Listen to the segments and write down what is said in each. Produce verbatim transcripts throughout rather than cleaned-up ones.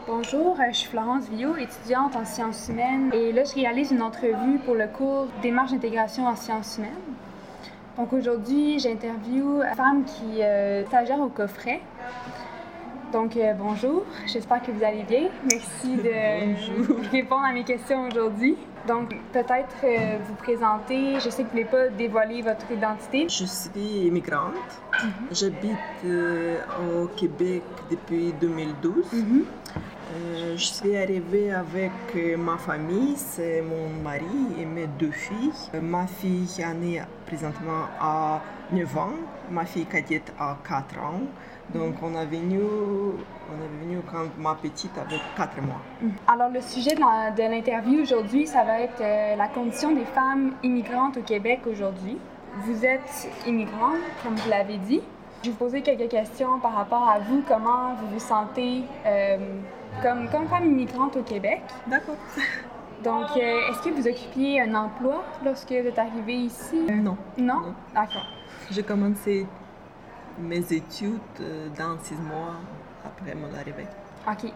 Bonjour, je suis Florence Villot, étudiante en sciences humaines et là je réalise une entrevue pour le cours Démarche d'intégration en sciences humaines. Donc aujourd'hui, j'interviewe une femme qui est stagiaire au coffret. Donc euh, bonjour, j'espère que vous allez bien. Merci de répondre à mes questions aujourd'hui. Donc peut-être euh, vous présenter, je sais que vous ne voulez pas dévoiler votre identité. Je suis immigrante, mm-hmm. J'habite euh, au Québec depuis deux mille douze. Mm-hmm. Euh, je suis arrivée avec euh, ma famille, c'est mon mari et mes deux filles. Euh, ma fille est née présentement à neuf ans, ma fille cadette a quatre ans. Donc on est venu, on est venu quand ma petite avait quatre mois. Alors le sujet de, la, de l'interview aujourd'hui, ça va être euh, la condition des femmes immigrantes au Québec aujourd'hui. Vous êtes immigrante, comme vous l'avez dit. Je vais vous poser quelques questions par rapport à vous, comment vous vous sentez euh, comme, comme femme immigrante au Québec. D'accord. Donc, euh, est-ce que vous occupiez un emploi lorsque vous êtes arrivée ici? Euh, non. Non? Non. D'accord. J'ai commencé mes études dans six mois après mon arrivée. OK.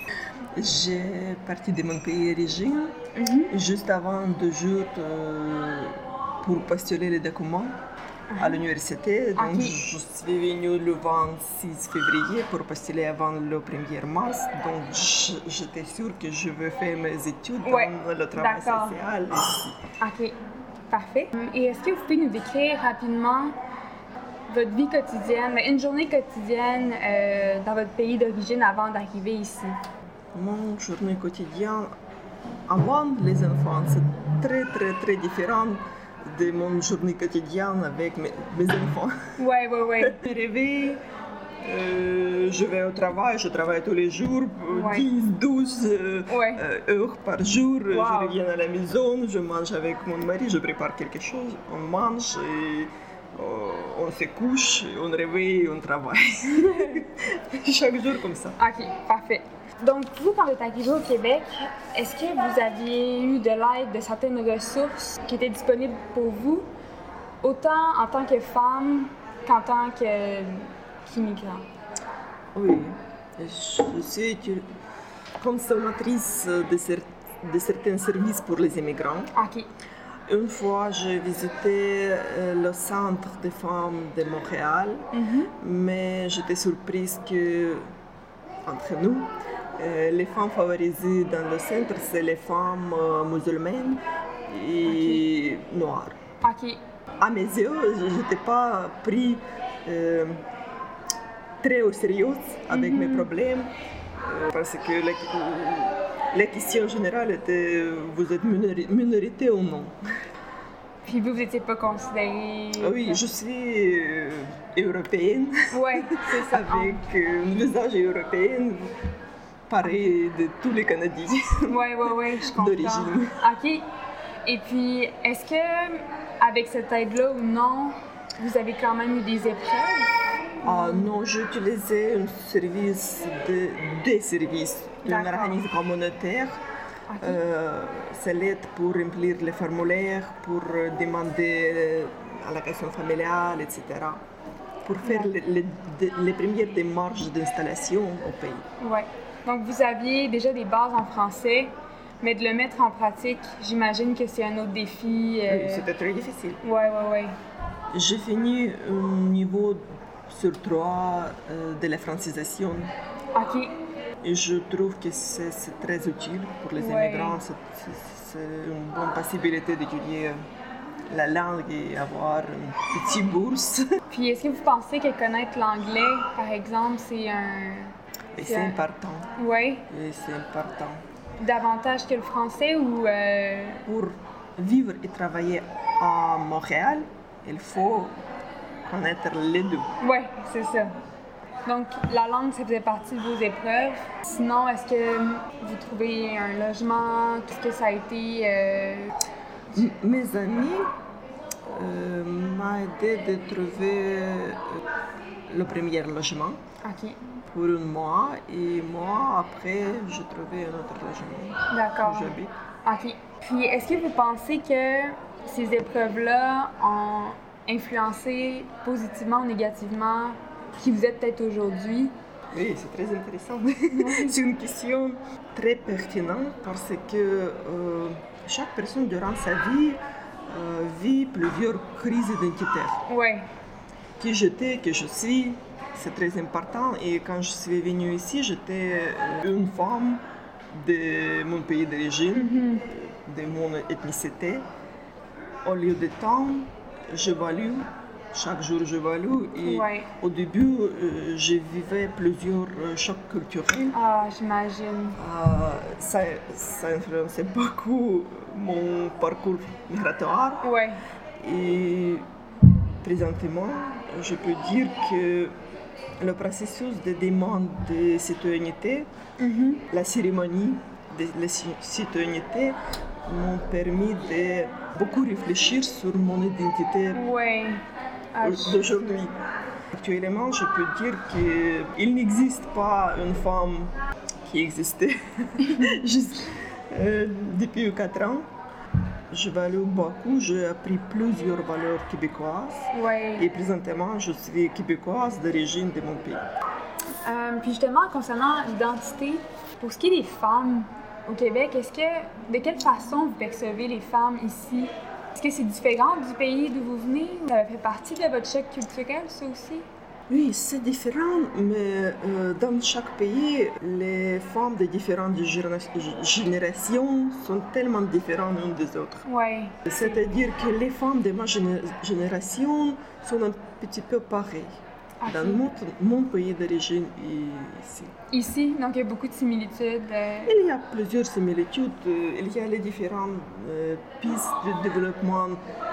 J'ai parti de mon pays d'origine mm-hmm. juste avant deux jours euh, pour postuler les documents à l'université. Donc, okay. Je suis venue le vingt-six février pour postuler avant le premier mars. Donc, j'étais sûre que je veux faire mes études ouais. dans le travail D'accord. social ici. OK. Parfait. Et est-ce que vous pouvez nous décrire rapidement votre vie quotidienne, une journée quotidienne euh, dans votre pays d'origine avant d'arriver ici? Mon journée quotidienne avant les enfants, c'est très, très, très différent de mon journée quotidienne avec mes, mes enfants. Oui, oui, oui. Je me réveille, euh, je vais au travail, je travaille tous les jours, ouais. dix, douze euh, ouais. euh, heures par jour. Wow. Je reviens à la maison, je mange avec mon mari, je prépare quelque chose, on mange et on se couche, on réveille, on travaille. Chaque jour comme ça. OK, parfait. Donc, vous, quand vous êtes arrivé au Québec, est-ce que vous aviez eu de l'aide de certaines ressources qui étaient disponibles pour vous, autant en tant que femme qu'en tant que, qu'immigrant? Oui, je suis consommatrice de, cer- de certains services pour les immigrants. OK. Une fois, j'ai visité euh, le centre des femmes de Montréal, mm-hmm. mais j'étais surprise que, entre nous, euh, les femmes favorisées dans le centre, c'est les femmes euh, musulmanes et okay. noires. OK. À mes yeux, je n'étais pas pris euh, très au sérieux avec mm-hmm. mes problèmes, euh, parce que la, la question générale était vous êtes minori- minorité ou non. Puis vous, vous n'étiez pas considérée... Oui, je suis euh, européenne. Oui, c'est ça. Avec euh, un visage européen, pareil de tous les Canadiens. Oui, oui, oui, je comprends. D'origine. OK. Et puis, est-ce que, avec cette aide-là ou non, vous avez quand même eu des épreuves? Ah non, j'ai utilisé un service, de, des services d'un organisme communautaire. Okay. Euh, c'est l'aide pour remplir les formulaires, pour demander allocation familiale, et cetera. Pour faire ouais. les, les, les premières démarches d'installation au pays. Oui. Donc, vous aviez déjà des bases en français, mais de le mettre en pratique, j'imagine que c'est un autre défi. Euh... Oui, c'était très difficile. Oui, oui, oui. J'ai fini un niveau sur trois euh, de la francisation. OK. Et je trouve que c'est, c'est très utile pour les ouais. immigrants. C'est, c'est, c'est une bonne possibilité d'étudier la langue et avoir une petite bourse. Puis, est-ce que vous pensez que connaître l'anglais, par exemple, c'est un... Et c'est, c'est un... important. Oui. Et c'est important. Davantage que le français ou... Euh... Pour vivre et travailler à Montréal, il faut connaître les deux. Oui, c'est ça. Donc, la langue, ça faisait partie de vos épreuves. Sinon, est-ce que vous trouvez un logement? Est-ce que ça a été... Euh... M- mes amis euh, m'ont aidé de trouver euh, le premier logement okay. pour un mois. Et moi, après, j'ai trouvé un autre logement. D'accord. Où j'habite. OK. Puis, est-ce que vous pensez que ces épreuves-là ont influencé positivement ou négativement qui vous êtes peut-être aujourd'hui? Oui, c'est très intéressant. C'est une question très pertinente parce que euh, chaque personne durant sa vie euh, vit plusieurs crises identitaires. Oui. Qui j'étais, qui je suis, c'est très important. Et quand je suis venue ici, j'étais une femme de mon pays d'origine, mm-hmm. de mon ethnicité. Au lieu de temps, j'évalue. Chaque jour, j'évalue. Et ouais. Au début, euh, je vivais plusieurs euh, chocs culturels. Ah, j'imagine. Euh, ça, ça influençait beaucoup mon parcours migratoire. Ouais. Et présentement, je peux dire que le processus de demande de citoyenneté, mm-hmm. la cérémonie de la citoyenneté m'ont permis de beaucoup réfléchir sur mon identité ouais. ah, d'aujourd'hui. Actuellement, je peux dire qu'il n'existe pas une femme qui existait juste euh, depuis quatre ans. Je value beaucoup, j'ai appris plusieurs valeurs québécoises. Ouais. Et présentement, je suis québécoise d'origine de mon pays. Euh, puis justement, concernant l'identité, pour ce qui est des femmes au Québec, est-ce que, de quelle façon vous percevez les femmes ici? Est-ce que c'est différent du pays d'où vous venez? Ça fait partie de votre choc culturel, ça aussi? Oui, c'est différent, mais euh, dans chaque pays, les femmes de différentes générations sont tellement différentes l'une des autres. Ouais. C'est-à-dire que les femmes de ma géné- génération sont un petit peu pareilles. Okay. Dans mon, mon pays d'origine ici. Ici, donc il y a beaucoup de similitudes. Euh... Il y a plusieurs similitudes. Il y a les différentes euh, pistes de développement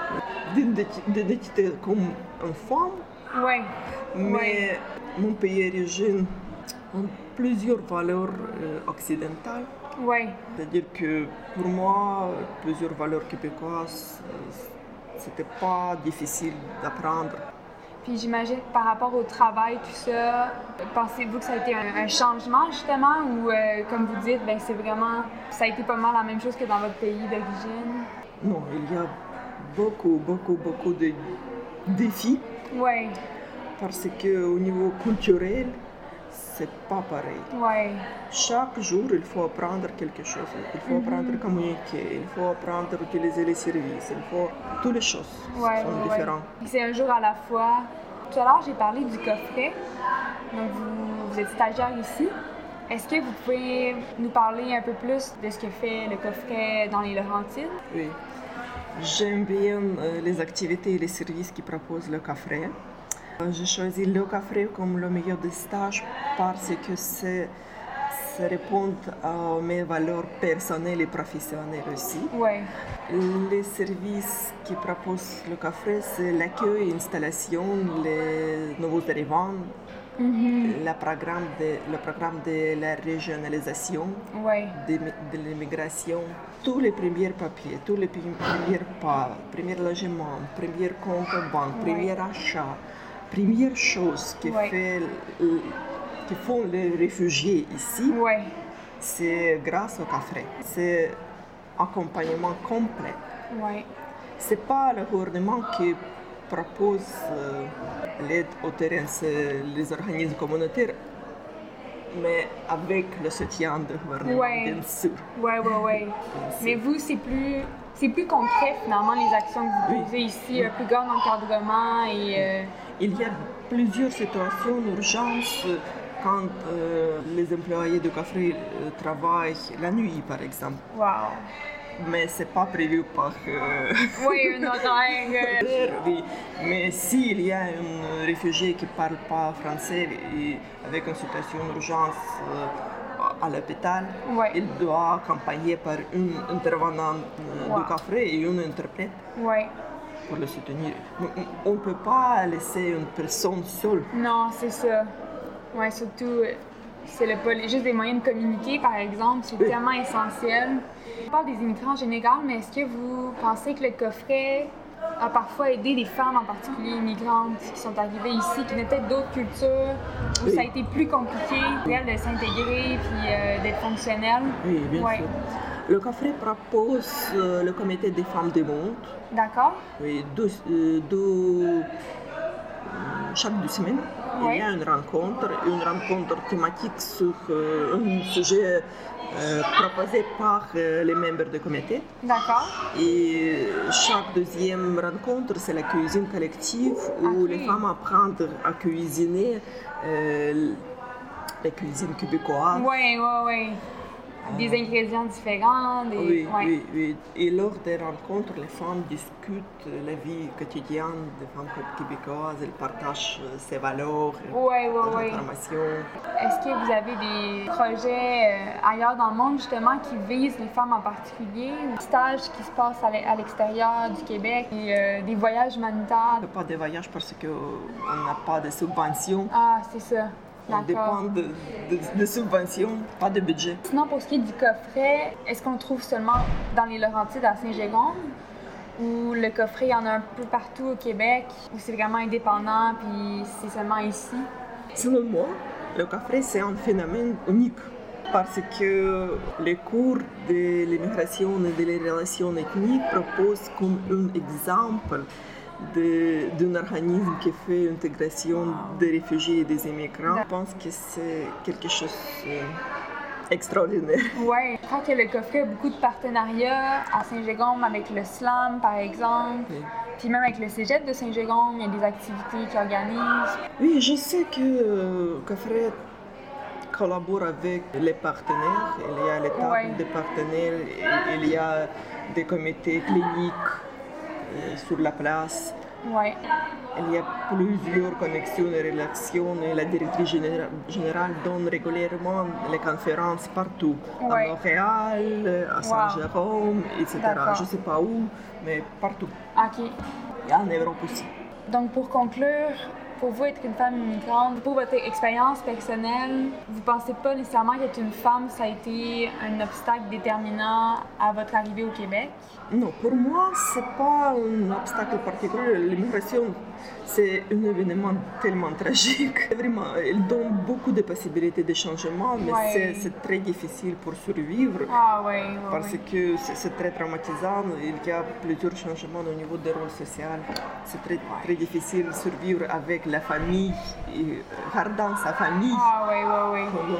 d'identité comme une femme. Ouais. Mais ouais. mon pays d'origine a plusieurs valeurs euh, occidentales. Ouais. C'est-à-dire que pour moi, plusieurs valeurs québécoises, euh, c'était pas difficile d'apprendre. Puis j'imagine par rapport au travail, tout ça, pensez-vous que ça a été un, un changement justement ou euh, comme vous dites, ben, c'est vraiment, ça a été pas mal la même chose que dans votre pays d'origine? Non, il y a beaucoup, beaucoup, beaucoup de défis. Ouais. Parce qu'au niveau culturel, c'est pas pareil. Ouais. Chaque jour, il faut apprendre quelque chose. Il faut mm-hmm. apprendre à communiquer, il faut apprendre à utiliser les services, il faut... Toutes les choses ouais, sont ouais, différentes. Ouais. C'est un jour à la fois. Tout à l'heure, j'ai parlé du coffret. Donc, vous, vous êtes stagiaire ici. Est-ce que vous pouvez nous parler un peu plus de ce que fait le coffret dans les Laurentides? Oui. J'aime bien euh, les activités et les services qui proposent le coffret. J'ai choisi le coffret comme le meilleur des stages parce que c'est, ça répond à mes valeurs personnelles et professionnelles aussi. Ouais. Les services qui proposent le coffret, c'est l'accueil, l'installation, les nouveaux arrivants, mm-hmm. le, programme de, le programme de la régionalisation, ouais. de, de l'immigration, tous les premiers papiers, tous les premiers pas, premier logement, premier compte en banque, ouais. premier achat. Première chose que, ouais. fait, que font les réfugiés ici, ouais. c'est grâce au coffret. C'est un accompagnement complet. Ouais. Ce n'est pas le gouvernement qui propose euh, l'aide au terrain, c'est les organismes communautaires, mais avec le soutien du gouvernement, ouais. bien sûr. Oui, oui, oui. Mais vous, c'est plus... C'est plus concret, finalement, les actions que vous posez oui. ici, un plus grand encadrement et... Euh... Il y a plusieurs situations d'urgence quand euh, les employés du coffret euh, travaillent la nuit, par exemple. Wow. Mais ce n'est pas prévu par... Euh... Oui, un horaire. Oui, mais s'il y a un réfugié qui ne parle pas français et avec une situation d'urgence euh, à l'hôpital, ouais. il doit accompagner par une intervenante wow. du coffret et une interprète. Ouais. Pour le soutenir. On ne peut pas laisser une personne seule. Non, c'est ça. Oui, surtout, c'est le, juste des moyens de communiquer, par exemple, c'est oui. tellement essentiel. On parle des immigrants en général, mais est-ce que vous pensez que le coffret a parfois aidé des femmes, en particulier immigrantes, qui sont arrivées ici, qui n'étaient d'autres cultures, où oui. ça a été plus compliqué pour elles de s'intégrer puis euh, d'être fonctionnelles? Oui, bien ouais. sûr. Le coffret propose euh, le comité des femmes du monde. D'accord. Oui, deux, euh, deux, chaque deux semaines. il y a une rencontre, une rencontre thématique sur euh, un sujet euh, proposé par euh, les membres du comité. D'accord. Et chaque deuxième rencontre, c'est la cuisine collective où okay. les femmes apprennent à cuisiner euh, la cuisine québécoise. Oui, oui, oui. Des ingrédients différents. Des... Oui, ouais. oui, oui. Et lors des rencontres, les femmes discutent la vie quotidienne des femmes québécoises, elles partagent ses valeurs, oui, oui, leurs oui. informations. Est-ce que vous avez des projets euh, ailleurs dans le monde, justement, qui visent les femmes en particulier, ou des stages qui se passent à l'extérieur du Québec, et euh, des voyages humanitaires? Pas de voyages parce qu'on n'a pas de subventions. Ah, c'est ça. On dépend de, de, de subventions, pas de budget. Sinon, pour ce qui est du coffret, est-ce qu'on le trouve seulement dans les Laurentides à Saint-Gégon? Ou le coffret, il y en a un peu partout au Québec, ou c'est vraiment indépendant, puis c'est seulement ici? Selon moi, le coffret, c'est un phénomène unique. Parce que les cours de l'immigration et des relations ethniques proposent comme un exemple d'un organisme qui fait l'intégration des réfugiés et des immigrants. Je pense que c'est quelque chose d'extraordinaire. Oui, je crois que le coffret a beaucoup de partenariats à Saint-Gégon avec le Slam, par exemple. Oui. Puis même avec le Cégep de Saint-Gégon, il y a des activités qu'ils organisent. Oui, je sais que le coffret collabore avec les partenaires. Il y a les tables ouais. des partenaires, il y a des comités cliniques sur la place. Ouais. Il y a plusieurs connexions et relations et la directrice générale donne régulièrement les conférences partout. Ouais. À Montréal, à Saint-Jérôme, wow. et cetera. Je ne sais pas où, mais partout. OK. Et en Europe aussi. Donc pour conclure, pour vous être une femme immigrante, pour votre expérience personnelle, vous ne pensez pas nécessairement qu'être une femme, ça a été un obstacle déterminant à votre arrivée au Québec? Non, pour moi, ce n'est pas un obstacle particulier. L'immigration, c'est un événement tellement tragique. Vraiment, elle donne beaucoup de possibilités de changement, mais ouais. c'est très difficile pour survivre. Ah, ouais, ouais, parce ouais. que c'est très traumatisant. Il y a plusieurs changements au niveau des rôles sociaux. C'est très, très difficile de survivre avec la famille, et gardant sa famille. Ah, oui, oui, oui. Comme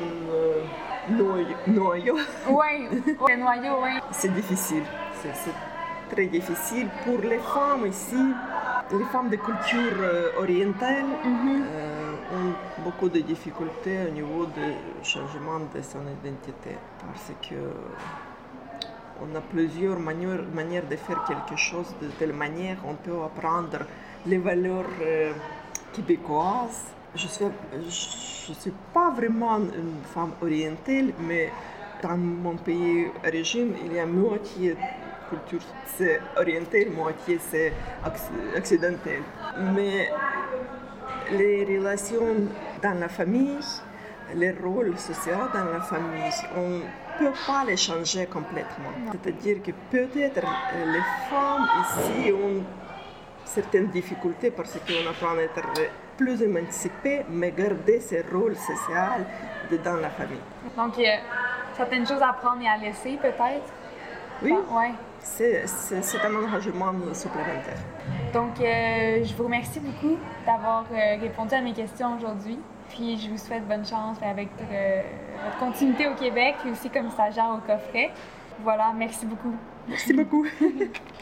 un euh, noyau. Oui, le noyau, oui. C'est difficile. C'est très difficile pour les femmes ici. Les femmes de culture euh, orientale mm-hmm. euh, ont beaucoup de difficultés au niveau du changement de son identité parce que on a plusieurs manières, manières de faire quelque chose de telle manière. On peut apprendre les valeurs euh, québécoises. Je ne suis, suis pas vraiment une femme orientale, mais dans mon pays d'origine, il y a moitié culture c'est orientale, moitié c'est occidentale. Mais les relations dans la famille, les rôles sociaux dans la famille, on ne peut pas les changer complètement. C'est-à-dire que peut-être les femmes ici ont certaines difficultés parce qu'on apprend à être plus émancipées, mais garder ces rôles sociaux dans la famille. Donc, il y a certaines choses à prendre et à laisser peut-être? Oui. Ah, ouais. C'est, c'est, c'est un engagement supplémentaire. Donc, euh, je vous remercie beaucoup d'avoir euh, répondu à mes questions aujourd'hui. Puis, je vous souhaite bonne chance avec euh, votre continuité au Québec et aussi comme stagiaire au coffret. Voilà, merci beaucoup. Merci beaucoup.